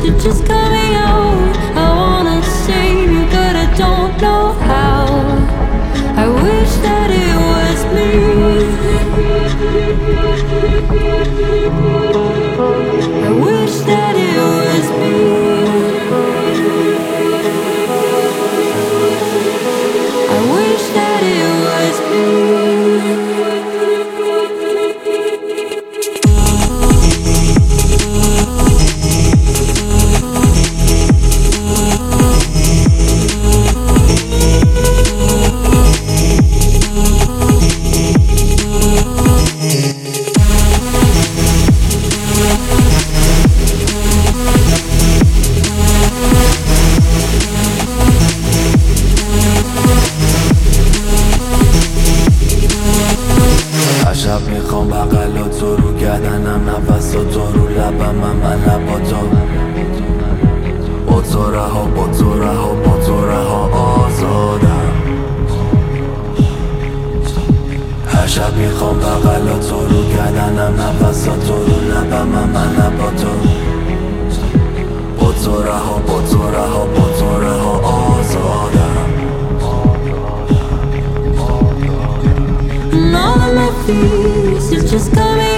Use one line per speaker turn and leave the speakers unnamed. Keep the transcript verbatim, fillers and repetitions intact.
are just coming out. I wanna save you, but I don't know how. I wish that it was me. I wish that it was me. I wish that it was me.
شب میخوام بغل و تو رو گردنم، نفس و تو رو لبم، من لب با تو. با تو رها، با تو رها، با تو رها آزادم. هر شب میخوام بغل و تو رو گردنم، نفس و تو رو لبم، من لب با تو. با تو رها، با تو رها، با تو رها آزادم.
And all of my fears are just coming